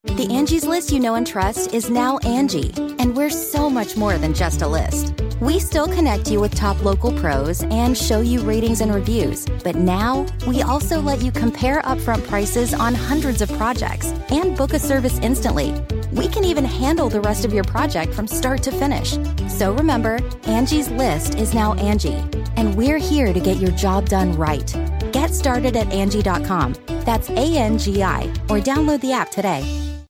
The Angie's List you know and trust is now Angie, and we're so much more than just a list. We still connect you with top local pros and show you ratings and reviews, but now we also let you compare upfront prices on hundreds of projects and book a service instantly. We can even handle the rest of your project from start to finish. So remember, Angie's List is now Angie, and we're here to get your job done right. Get started at Angie.com. That's ANGI, or download the app today.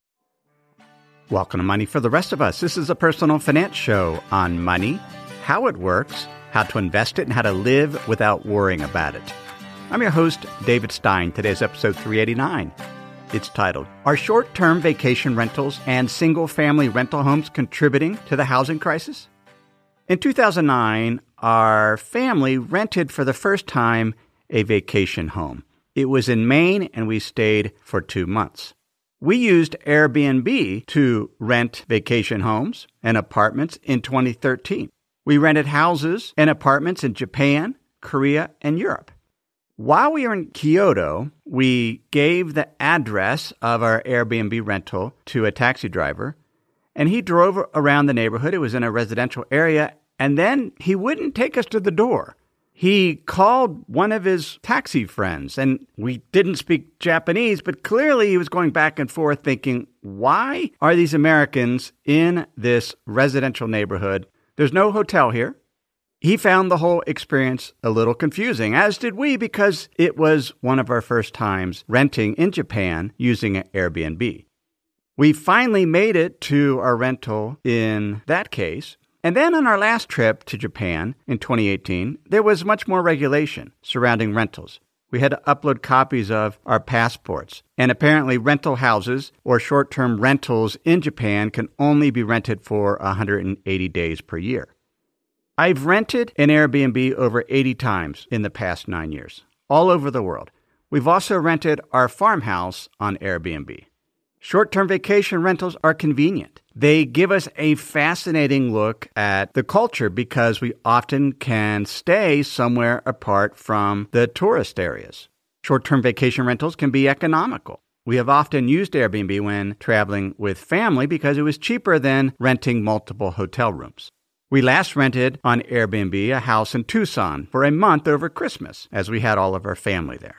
Welcome to Money for the Rest of Us. This is a personal finance show on money, how it works, how to invest it, and how to live without worrying about it. I'm your host, David Stein. Today's episode 389. It's titled, Are Short-Term Vacation Rentals and Single-Family Rental Homes Contributing to the Housing Crisis? In 2009, our family rented for the first time a vacation home. It was in Maine, and we stayed for 2 months. We used Airbnb to rent vacation homes and apartments in 2013. We rented houses and apartments in Japan, Korea, and Europe. While we were in Kyoto, we gave the address of our Airbnb rental to a taxi driver, and he drove around the neighborhood. It was in a residential area, and then he wouldn't take us to the door. He called one of his taxi friends, and we didn't speak Japanese, but clearly he was going back and forth thinking, why are these Americans in this residential neighborhood? There's no hotel here. He found the whole experience a little confusing, as did we, because it was one of our first times renting in Japan using an Airbnb. We finally made it to our rental in that case. And then on our last trip to Japan in 2018, there was much more regulation surrounding rentals. We had to upload copies of our passports. And apparently rental houses or short-term rentals in Japan can only be rented for 180 days per year. I've rented an Airbnb over 80 times in the past 9 years, all over the world. We've also rented our farmhouse on Airbnb. Short-term vacation rentals are convenient. They give us a fascinating look at the culture because we often can stay somewhere apart from the tourist areas. Short-term vacation rentals can be economical. We have often used Airbnb when traveling with family because it was cheaper than renting multiple hotel rooms. We last rented on Airbnb a house in Tucson for a month over Christmas, as we had all of our family there.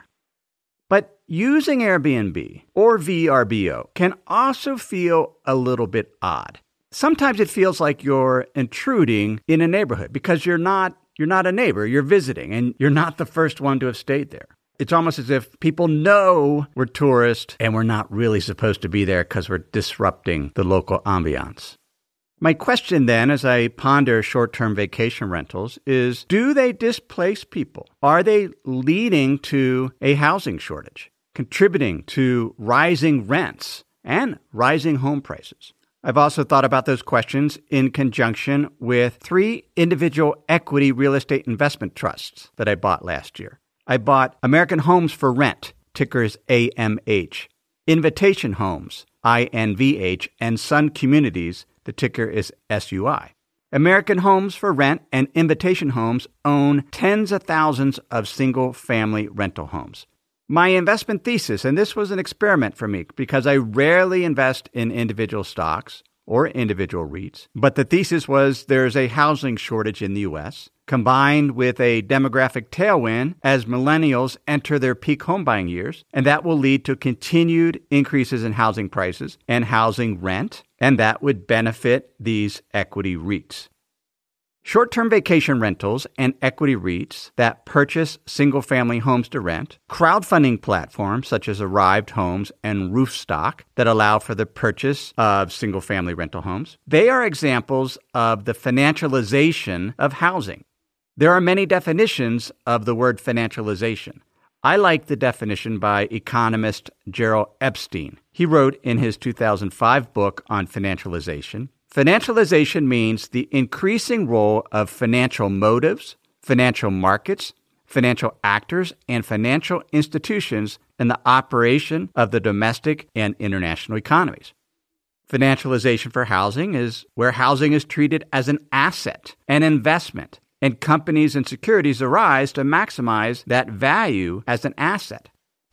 But using Airbnb or VRBO can also feel a little bit odd. Sometimes it feels like you're intruding in a neighborhood because you're not a neighbor, you're visiting, and you're not the first one to have stayed there. It's almost as if people know we're tourists and we're not really supposed to be there because we're disrupting the local ambiance. My question then, as I ponder short-term vacation rentals, is do they displace people? Are they leading to a housing shortage, contributing to rising rents and rising home prices? I've also thought about those questions in conjunction with 3 individual equity real estate investment trusts that I bought last year. I bought American Homes for Rent, ticker is AMH, Invitation Homes, INVH, and Sun Communities, the ticker is SUI. American Homes for Rent and Invitation Homes own tens of thousands of single-family rental homes. My investment thesis, and this was an experiment for me because I rarely invest in individual stocks or individual REITs, but the thesis was there's a housing shortage in the U.S., combined with a demographic tailwind as millennials enter their peak home buying years, and that will lead to continued increases in housing prices and housing rent, and that would benefit these equity REITs. Short-term vacation rentals and equity REITs that purchase single-family homes to rent, crowdfunding platforms such as Arrived Homes and Roofstock that allow for the purchase of single-family rental homes, they are examples of the financialization of housing. There are many definitions of the word financialization. I like the definition by economist Gerald Epstein. He wrote in his 2005 book on financialization, financialization means the increasing role of financial motives, financial markets, financial actors, and financial institutions in the operation of the domestic and international economies. Financialization for housing is where housing is treated as an asset, an investment, and companies and securities arise to maximize that value as an asset.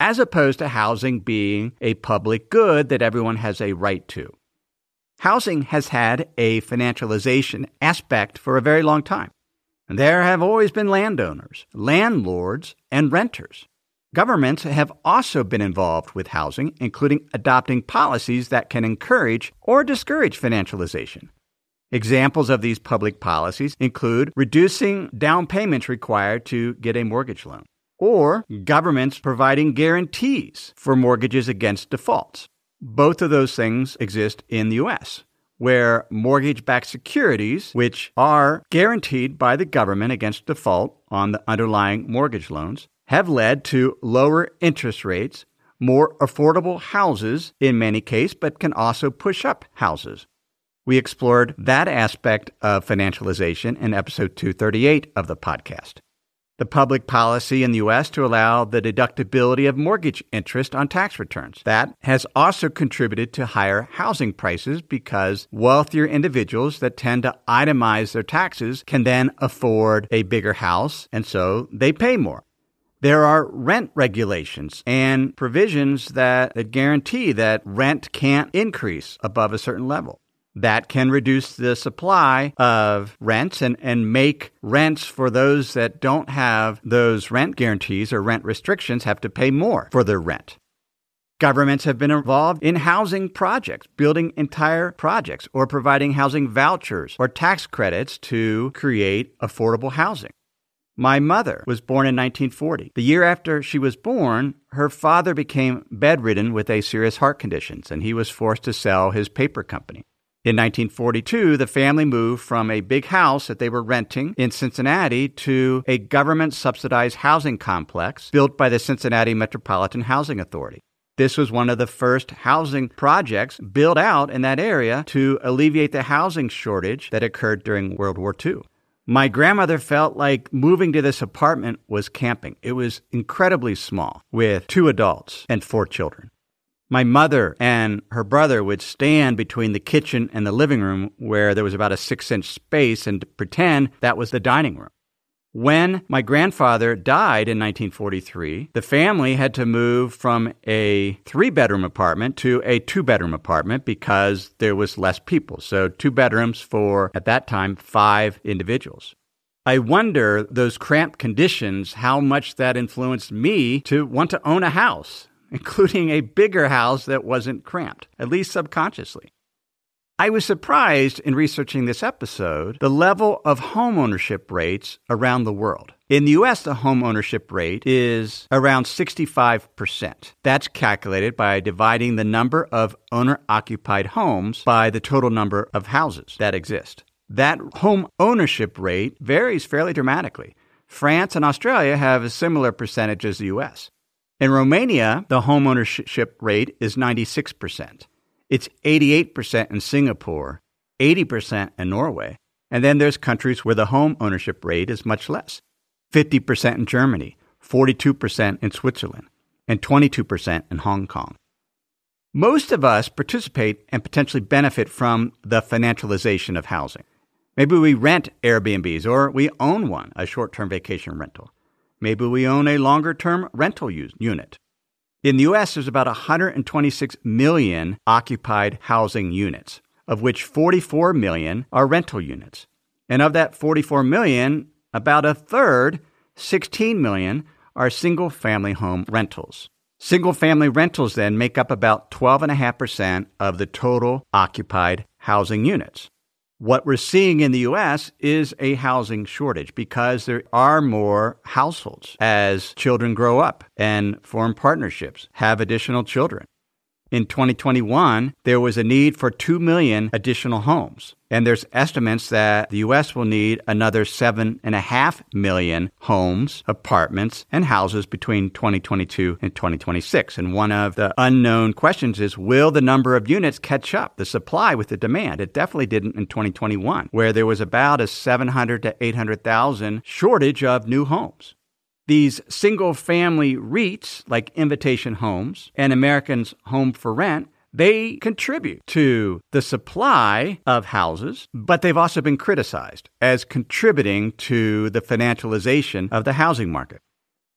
as opposed to housing being a public good that everyone has a right to. Housing has had a financialization aspect for a very long time. There have always been landowners, landlords, and renters. Governments have also been involved with housing, including adopting policies that can encourage or discourage financialization. Examples of these public policies include reducing down payments required to get a mortgage loan, or governments providing guarantees for mortgages against defaults. Both of those things exist in the U.S., where mortgage-backed securities, which are guaranteed by the government against default on the underlying mortgage loans, have led to lower interest rates, more affordable houses in many cases, but can also push up houses. We explored that aspect of financialization in episode 238 of the podcast. The public policy in the U.S. to allow the deductibility of mortgage interest on tax returns. That has also contributed to higher housing prices because wealthier individuals that tend to itemize their taxes can then afford a bigger house, and so they pay more. There are rent regulations and provisions that guarantee that rent can't increase above a certain level. That can reduce the supply of rents and make rents for those that don't have those rent guarantees or rent restrictions have to pay more for their rent. Governments have been involved in housing projects, building entire projects, or providing housing vouchers or tax credits to create affordable housing. My mother was born in 1940. The year after she was born, her father became bedridden with a serious heart condition, and he was forced to sell his paper company. In 1942, the family moved from a big house that they were renting in Cincinnati to a government-subsidized housing complex built by the Cincinnati Metropolitan Housing Authority. This was one of the first housing projects built out in that area to alleviate the housing shortage that occurred during World War II. My grandmother felt like moving to this apartment was camping. It was incredibly small, with 2 adults and 4 children. My mother and her brother would stand between the kitchen and the living room where there was about a 6-inch space and pretend that was the dining room. When my grandfather died in 1943, the family had to move from a 3-bedroom apartment to a 2-bedroom apartment because there was less people. So 2 bedrooms for, at that time, 5 individuals. I wonder, those cramped conditions, how much that influenced me to want to own a house, including a bigger house that wasn't cramped, at least subconsciously. I was surprised in researching this episode the level of homeownership rates around the world. In the U.S., the homeownership rate is around 65%. That's calculated by dividing the number of owner-occupied homes by the total number of houses that exist. That home ownership rate varies fairly dramatically. France and Australia have a similar percentage as the U.S. In Romania, the homeownership rate is 96%. It's 88% in Singapore, 80% in Norway, and then there's countries where the home ownership rate is much less. 50% in Germany, 42% in Switzerland, and 22% in Hong Kong. Most of us participate and potentially benefit from the financialization of housing. Maybe we rent Airbnbs or we own one, a short-term vacation rental. Maybe we own a longer-term rental unit. In the U.S., there's about 126 million occupied housing units, of which 44 million are rental units. And of that 44 million, about a third, 16 million, are single-family home rentals. Single-family rentals then make up about 12.5% of the total occupied housing units. What we're seeing in the U.S. is a housing shortage because there are more households as children grow up and form partnerships, have additional children. In 2021, there was a need for 2 million additional homes, and there's estimates that the U.S. will need another 7.5 million homes, apartments, and houses between 2022 and 2026. And one of the unknown questions is, will the number of units catch up, the supply with the demand? It definitely didn't in 2021, where there was about a 700 to 800,000 shortage of new homes. These single-family REITs, like Invitation Homes and Americans Home for Rent, they contribute to the supply of houses, but they've also been criticized as contributing to the financialization of the housing market.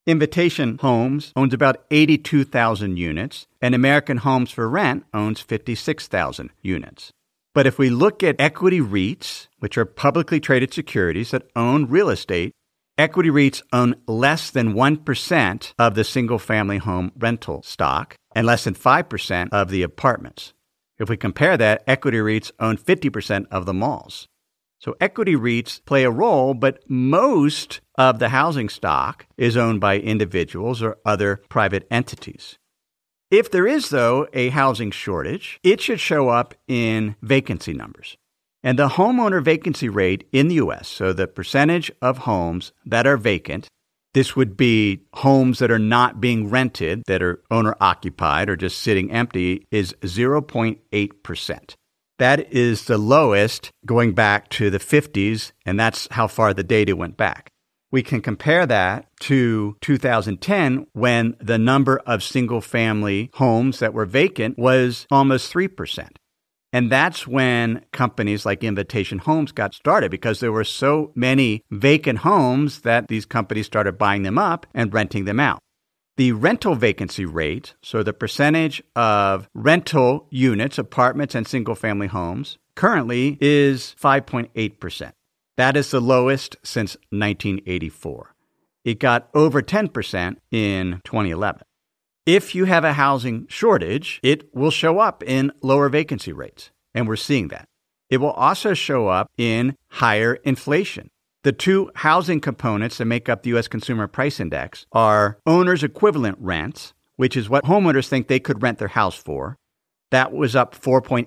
Invitation Homes owns about 82,000 units, and American Homes for Rent owns 56,000 units. But if we look at equity REITs, which are publicly traded securities that own real estate, equity REITs own less than 1% of the single-family home rental stock and less than 5% of the apartments. If we compare that, equity REITs own 50% of the malls. So equity REITs play a role, but most of the housing stock is owned by individuals or other private entities. If there is, though, a housing shortage, it should show up in vacancy numbers. And the homeowner vacancy rate in the U.S., so the percentage of homes that are vacant, this would be homes that are not being rented, that are owner-occupied or just sitting empty, is 0.8%. That is the lowest going back to the 50s, and that's how far the data went back. We can compare that to 2010 when the number of single-family homes that were vacant was almost 3%. And that's when companies like Invitation Homes got started because there were so many vacant homes that these companies started buying them up and renting them out. The rental vacancy rate, so the percentage of rental units, apartments, and single-family homes, currently is 5.8%. That is the lowest since 1984. It got over 10% in 2011. If you have a housing shortage, it will show up in lower vacancy rates, and we're seeing that. It will also show up in higher inflation. The two housing components that make up the U.S. Consumer Price Index are owner's equivalent rents, which is what homeowners think they could rent their house for. That was up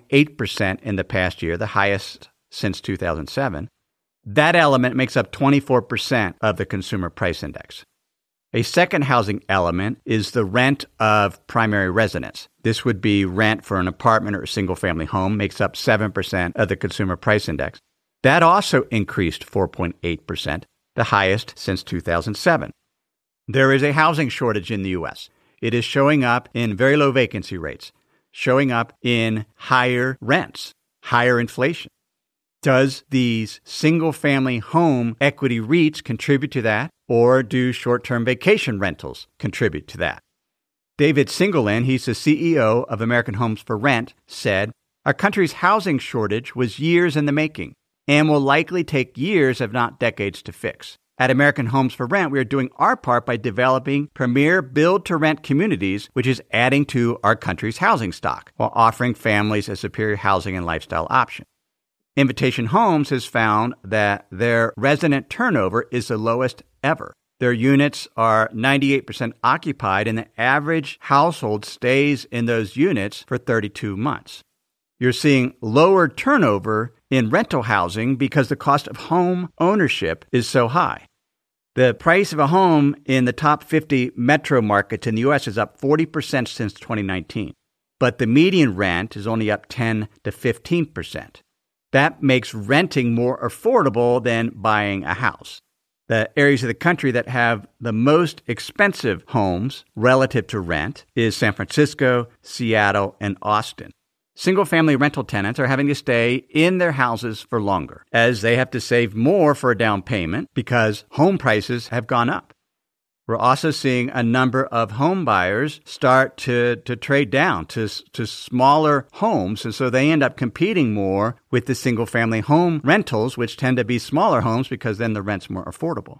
4.8% in the past year, the highest since 2007. That element makes up 24% of the Consumer Price Index. A second housing element is the rent of primary residence. This would be rent for an apartment or a single-family home, makes up 7% of the Consumer Price Index. That also increased 4.8%, the highest since 2007. There is a housing shortage in the U.S. It is showing up in very low vacancy rates, showing up in higher rents, higher inflation. Does these single-family home equity REITs contribute to that, or do short-term vacation rentals contribute to that? David Singelyn, he's the CEO of American Homes for Rent, said, "Our country's housing shortage was years in the making and will likely take years, if not decades, to fix. At American Homes for Rent, we are doing our part by developing premier build-to-rent communities, which is adding to our country's housing stock while offering families a superior housing and lifestyle option." Invitation Homes has found that their resident turnover is the lowest ever. Their units are 98% occupied, and the average household stays in those units for 32 months. You're seeing lower turnover in rental housing because the cost of home ownership is so high. The price of a home in the top 50 metro markets in the U.S. is up 40% since 2019, but the median rent is only up 10 to 15%. That makes renting more affordable than buying a house. The areas of the country that have the most expensive homes relative to rent is San Francisco, Seattle, and Austin. Single-family rental tenants are having to stay in their houses for longer, as they have to save more for a down payment because home prices have gone up. We're also seeing a number of home buyers start to trade down to smaller homes, and so they end up competing more with the single-family home rentals, which tend to be smaller homes because then the rent's more affordable.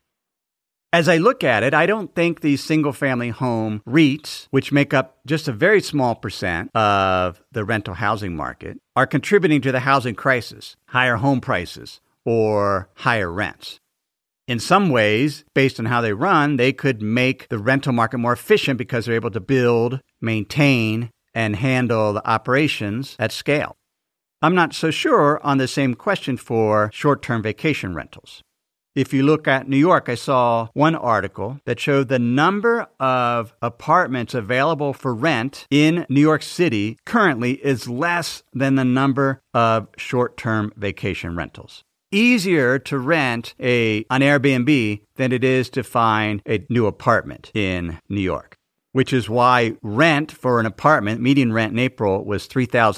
As I look at it, I don't think these single-family home REITs, which make up just a very small percent of the rental housing market, are contributing to the housing crisis, higher home prices, or higher rents. In some ways, based on how they run, they could make the rental market more efficient because they're able to build, maintain, and handle the operations at scale. I'm not so sure on the same question for short-term vacation rentals. If you look at New York, I saw one article that showed the number of apartments available for rent in New York City currently is less than the number of short-term vacation rentals. Easier to rent on Airbnb than it is to find a new apartment in New York, which is why rent for an apartment, median rent in April, was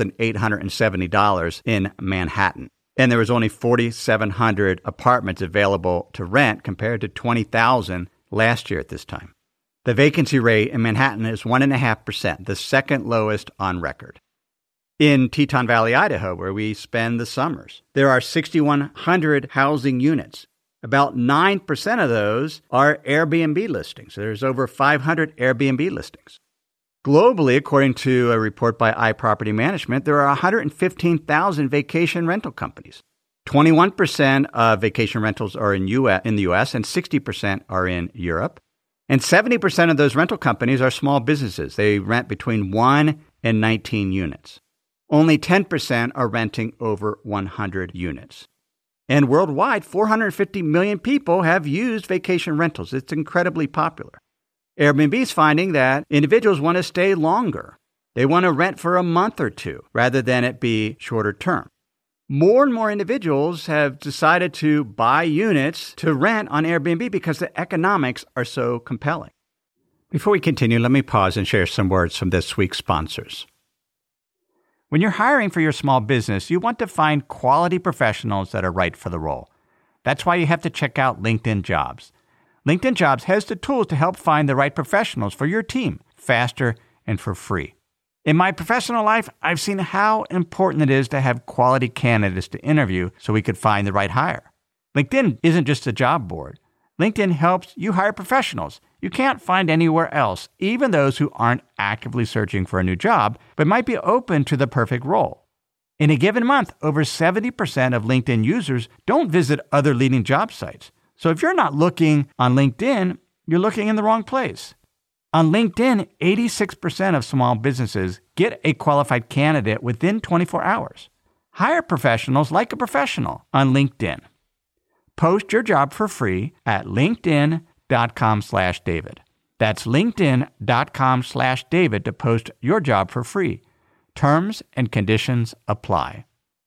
$3,870 in Manhattan. And there was only 4,700 apartments available to rent compared to 20,000 last year at this time. The vacancy rate in Manhattan is 1.5%, the second lowest on record. In Teton Valley, Idaho, where we spend the summers, there are 6,100 housing units. About 9% of those are Airbnb listings. There's over 500 Airbnb listings. Globally, according to a report by iProperty Management, there are 115,000 vacation rental companies. 21% of vacation rentals are in the U.S. and 60% are in Europe. And 70% of those rental companies are small businesses. They rent between 1 and 19 units. Only 10% are renting over 100 units. And worldwide, 450 million people have used vacation rentals. It's incredibly popular. Airbnb is finding that individuals want to stay longer. They want to rent for a month or two rather than it be shorter term. More and more individuals have decided to buy units to rent on Airbnb because the economics are so compelling. Before we continue, let me pause and share some words from this week's sponsors. When you're hiring for your small business, you want to find quality professionals that are right for the role. That's why you have to check out LinkedIn Jobs. LinkedIn Jobs has the tools to help find the right professionals for your team faster and for free. In my professional life, I've seen how important it is to have quality candidates to interview so we could find the right hire. LinkedIn isn't just a job board. LinkedIn helps you hire professionals you can't find anywhere else, even those who aren't actively searching for a new job, but might be open to the perfect role. In a given month, over 70% of LinkedIn users don't visit other leading job sites. So if you're not looking on LinkedIn, you're looking in the wrong place. On LinkedIn, 86% of small businesses get a qualified candidate within 24 hours. Hire professionals like a professional on LinkedIn. Post your job for free at linkedin.com/David. That's linkedin.com/David to post your job for free. Terms and conditions apply.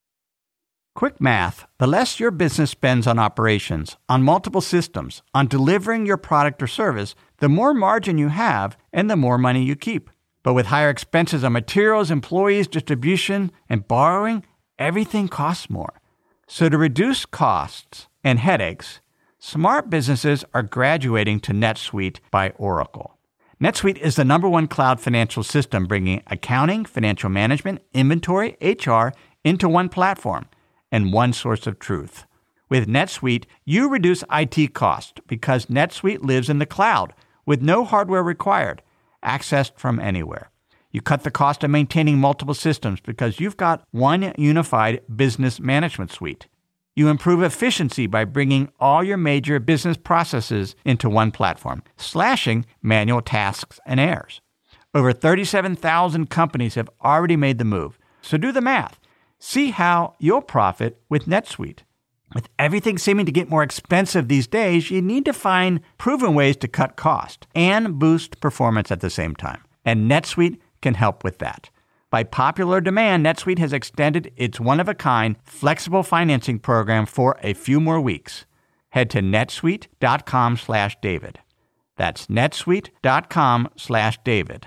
Quick math. The less your business spends on operations, on multiple systems, on delivering your product or service, the more margin you have and the more money you keep. But with higher expenses on materials, employees, distribution, and borrowing, everything costs more. So to reduce costs and headaches, smart businesses are graduating to NetSuite by Oracle. NetSuite is the #1 cloud financial system bringing accounting, financial management, inventory, HR into one platform and one source of truth. With NetSuite, you reduce IT costs because NetSuite lives in the cloud with no hardware required, accessed from anywhere. You cut the cost of maintaining multiple systems because you've got one unified business management suite. You improve efficiency by bringing all your major business processes into one platform, slashing manual tasks and errors. Over 37,000 companies have already made the move. So do the math. See how you'll profit with NetSuite. With everything seeming to get more expensive these days, you need to find proven ways to cut cost and boost performance at the same time. And NetSuite can help with that. By popular demand, NetSuite has extended its one-of-a-kind flexible financing program for a few more weeks. Head to netsuite.com/David. That's netsuite.com/David.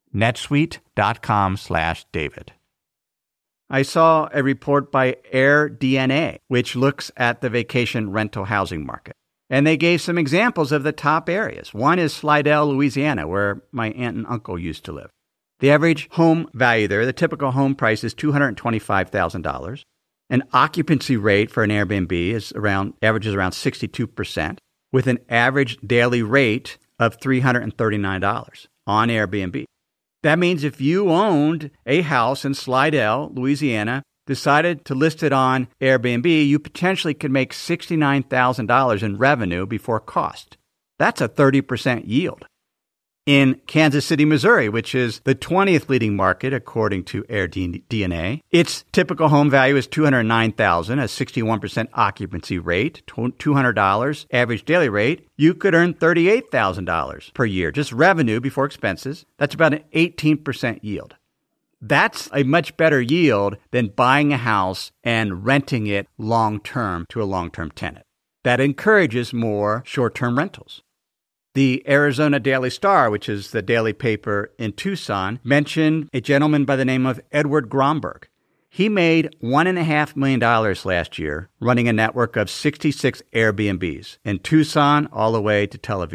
netsuite.com/David. I saw a report by AirDNA, which looks at the vacation rental housing market. And they gave some examples of the top areas. One is Slidell, Louisiana, where my aunt and uncle used to live. The average home value there, the typical home price is $225,000. An occupancy rate for an Airbnb averages around 62%, with an average daily rate of $339 on Airbnb. That means if you owned a house in Slidell, Louisiana, decided to list it on Airbnb, you potentially could make $69,000 in revenue before cost. That's a 30% yield. In Kansas City, Missouri, which is the 20th leading market according to AirDNA, its typical home value is $209,000, a 61% occupancy rate, $200 average daily rate. You could earn $38,000 per year, just revenue before expenses. That's about an 18% yield. That's a much better yield than buying a house and renting it long-term to a long-term tenant. That encourages more short-term rentals. The Arizona Daily Star, which is the daily paper in Tucson, mentioned a gentleman by the name of Edward Gromberg. He made $1.5 million last year running a network of 66 Airbnbs in Tucson all the way to Tel Aviv.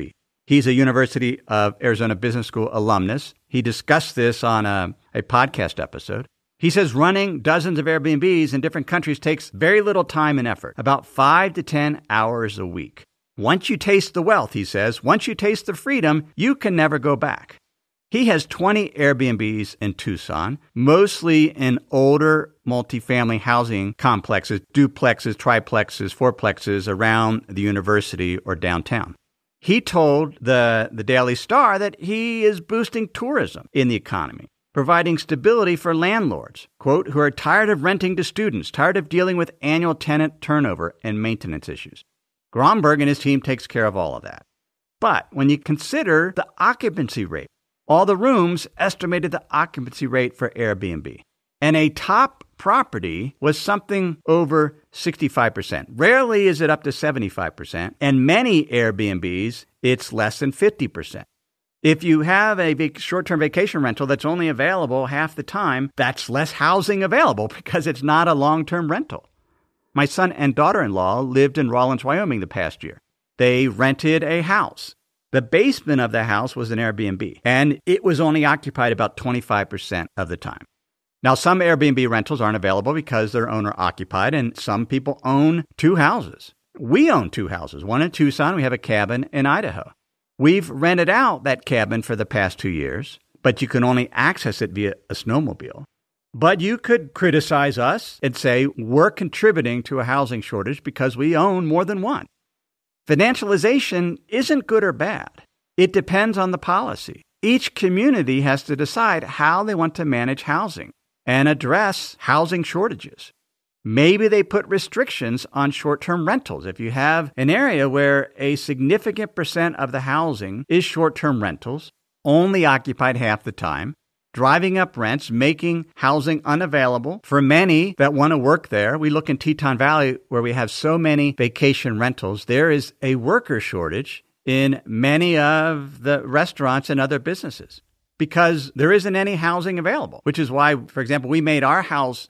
He's a University of Arizona Business School alumnus. He discussed this on a podcast episode. He says running dozens of Airbnbs in different countries takes very little time and effort, about 5 to 10 hours a week. Once you taste the wealth, he says, once you taste the freedom, you can never go back. He has 20 Airbnbs in Tucson, mostly in older multifamily housing complexes, duplexes, triplexes, fourplexes around the university or downtown. He told the Daily Star that he is boosting tourism in the economy, providing stability for landlords, quote, who are tired of renting to students, tired of dealing with annual tenant turnover and maintenance issues. Gromberg and his team takes care of all of that. But when you consider the occupancy rate, all the rooms estimated the occupancy rate for Airbnb, and a top property was something over 65%. Rarely is it up to 75%, and many Airbnbs, it's less than 50%. If you have a short-term vacation rental that's only available half the time, that's less housing available because it's not a long-term rental. My son and daughter-in-law lived in Rawlins, Wyoming the past year. They rented a house. The basement of the house was an Airbnb, and it was only occupied about 25% of the time. Now, some Airbnb rentals aren't available because they're owner-occupied, and some people own 2 houses. We own 2 houses, one in Tucson. We have a cabin in Idaho. We've rented out that cabin for the past 2 years, but you can only access it via a snowmobile. But you could criticize us and say we're contributing to a housing shortage because we own more than one. Financialization isn't good or bad. It depends on the policy. Each community has to decide how they want to manage housing and address housing shortages. Maybe they put restrictions on short-term rentals. If you have an area where a significant percent of the housing is short-term rentals, only occupied half the time, driving up rents, making housing unavailable for many that want to work there. We look in Teton Valley where we have so many vacation rentals. There is a worker shortage in many of the restaurants and other businesses because there isn't any housing available, which is why, for example, we made our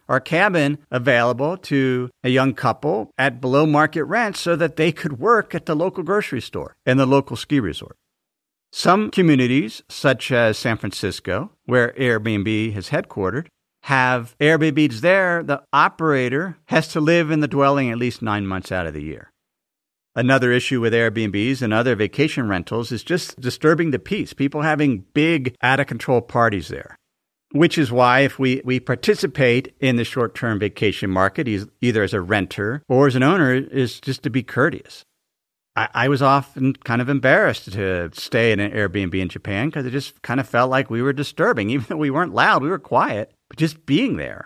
cabin available to a young couple at below market rent so that they could work at the local grocery store and the local ski resort. Some communities, such as San Francisco, where Airbnb is headquartered, have Airbnbs there. The operator has to live in the dwelling at least 9 months out of the year. Another issue with Airbnbs and other vacation rentals is just disturbing the peace, people having big, out-of-control parties there, which is why if we participate in the short-term vacation market, either as a renter or as an owner, is just to be courteous. I was often kind of embarrassed to stay in an Airbnb in Japan because it just kind of felt like we were disturbing. Even though we weren't loud, we were quiet, but just being there.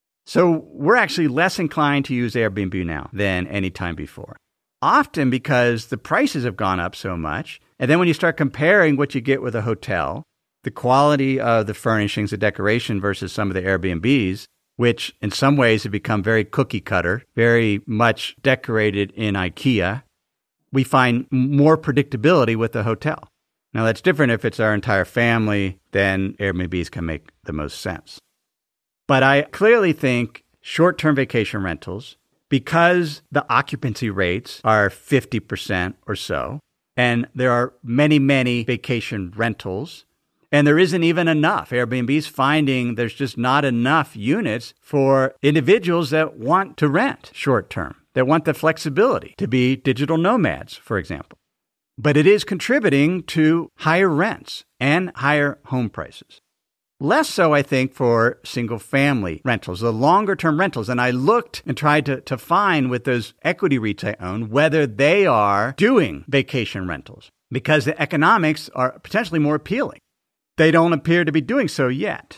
So we're actually less inclined to use Airbnb now than any time before. Often because the prices have gone up so much. And then when you start comparing what you get with a hotel, the quality of the furnishings, the decoration versus some of the Airbnbs, which in some ways have become very cookie cutter, very much decorated in IKEA, we find more predictability with the hotel. Now, that's different if it's our entire family, then Airbnbs can make the most sense. But I clearly think short-term vacation rentals, because the occupancy rates are 50% or so, and there are many, many vacation rentals, and there isn't even enough. Airbnb's finding there's just not enough units for individuals that want to rent short-term, that want the flexibility to be digital nomads, for example. But it is contributing to higher rents and higher home prices. Less so, I think, for single-family rentals, the longer-term rentals. And I looked and tried to find with those equity REITs I own whether they are doing vacation rentals because the economics are potentially more appealing. They don't appear to be doing so yet.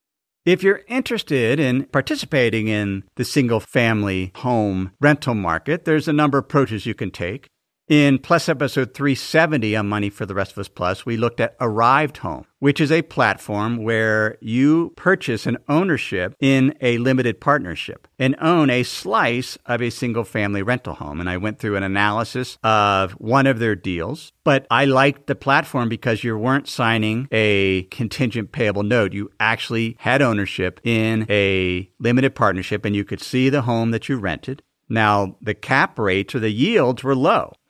If you're interested in participating in the single-family home rental market, there's a number of approaches you can take. In Plus episode 370 on Money for the Rest of Us Plus, we looked at Arrived Home, which is a platform where you purchase an ownership in a limited partnership and own a slice of a single-family rental home. And I went through an analysis of one of their deals, but I liked the platform because you weren't signing a contingent payable note. You actually had ownership in a limited partnership and you could see the home that you rented. Now, the cap rates or the yields were low.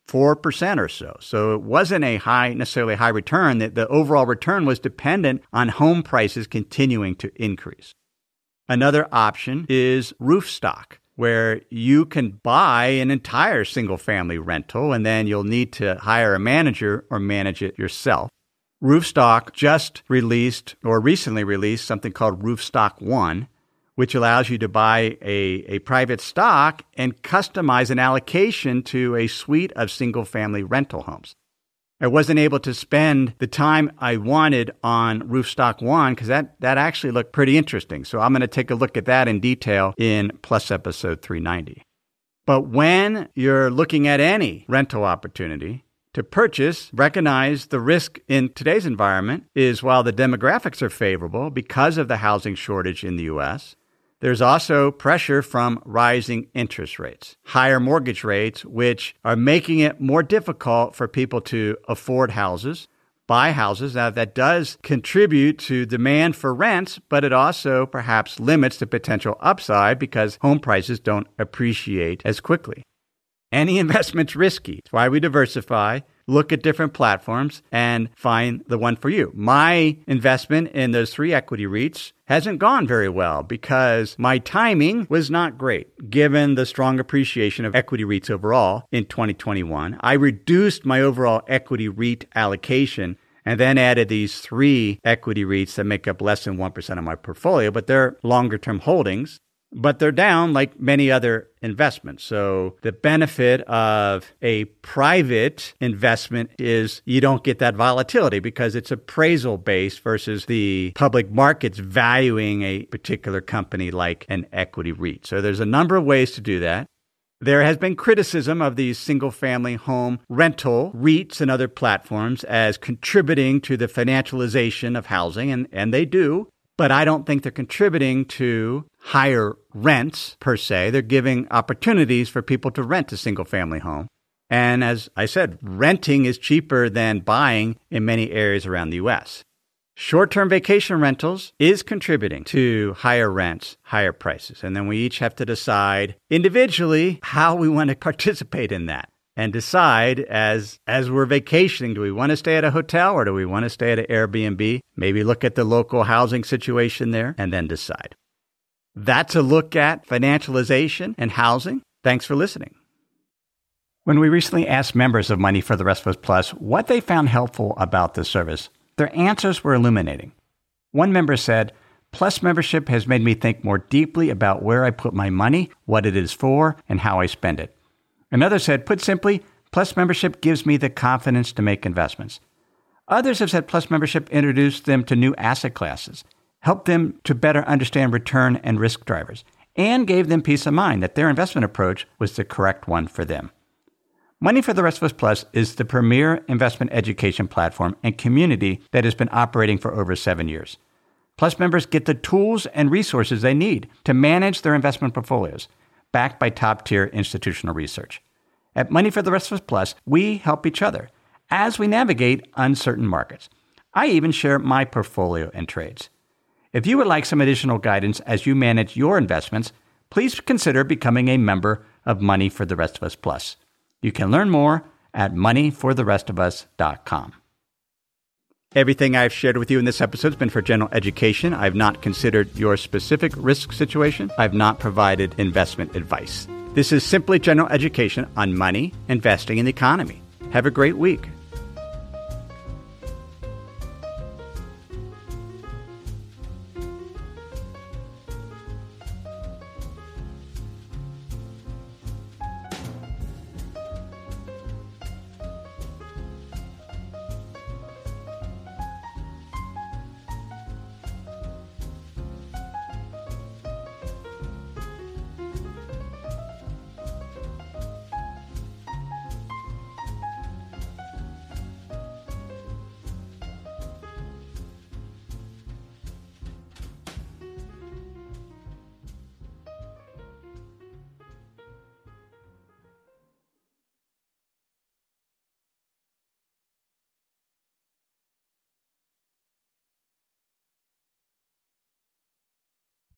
4% or so. So it wasn't a necessarily high return. The overall return was dependent on home prices continuing to increase. Another option is roof stock, where you can buy an entire single-family rental and then you'll need to hire a manager or manage it yourself. Roofstock just released or recently released something called Roofstock One, which allows you to buy a private stock and customize an allocation to a suite of single-family rental homes. I wasn't able to spend the time I wanted on Roofstock One because that actually looked pretty interesting. So I'm going to take a look at that in detail in Plus episode 390. But when you're looking at any rental opportunity to purchase, recognize the risk in today's environment is while the demographics are favorable because of the housing shortage in the U.S., there's also pressure from rising interest rates, higher mortgage rates, which are making it more difficult for people to afford houses, buy houses. Now, that does contribute to demand for rents, but it also perhaps limits the potential upside because home prices don't appreciate as quickly. Any investment's risky. That's why we diversify, look at different platforms, and find the one for you. My investment in those 3 equity REITs hasn't gone very well because my timing was not great given the strong appreciation of equity REITs overall in 2021. I reduced my overall equity REIT allocation and then added these 3 equity REITs that make up less than 1% of my portfolio, but they're longer-term holdings. But they're down like many other investments. So the benefit of a private investment is you don't get that volatility because it's appraisal based versus the public markets valuing a particular company like an equity REIT. So there's a number of ways to do that. There has been criticism of these single-family home rental REITs and other platforms as contributing to the financialization of housing, and they do. But I don't think they're contributing to higher rents per se. They're giving opportunities for people to rent a single-family home. And as I said, renting is cheaper than buying in many areas around the U.S. Short-term vacation rentals is contributing to higher rents, higher prices. And then we each have to decide individually how we want to participate in that. And decide as we're vacationing, do we want to stay at a hotel or do we want to stay at an Airbnb? Maybe look at the local housing situation there and then decide. That's a look at financialization and housing. Thanks for listening. When we recently asked members of Money for the Rest of Us Plus what they found helpful about this service, their answers were illuminating. One member said, Plus membership has made me think more deeply about where I put my money, what it is for, and how I spend it. Another said, put simply, Plus membership gives me the confidence to make investments. Others have said Plus membership introduced them to new asset classes, helped them to better understand return and risk drivers, and gave them peace of mind that their investment approach was the correct one for them. Money for the Rest of Us Plus is the premier investment education platform and community that has been operating for over 7 years. Plus members get the tools and resources they need to manage their investment portfolios, backed by top-tier institutional research. At Money for the Rest of Us Plus, we help each other as we navigate uncertain markets. I even share my portfolio and trades. If you would like some additional guidance as you manage your investments, please consider becoming a member of Money for the Rest of Us Plus. You can learn more at moneyfortherestofus.com. Everything I've shared with you in this episode has been for general education. I've not considered your specific risk situation. I've not provided investment advice. This is simply general education on money, investing, and the economy. Have a great week.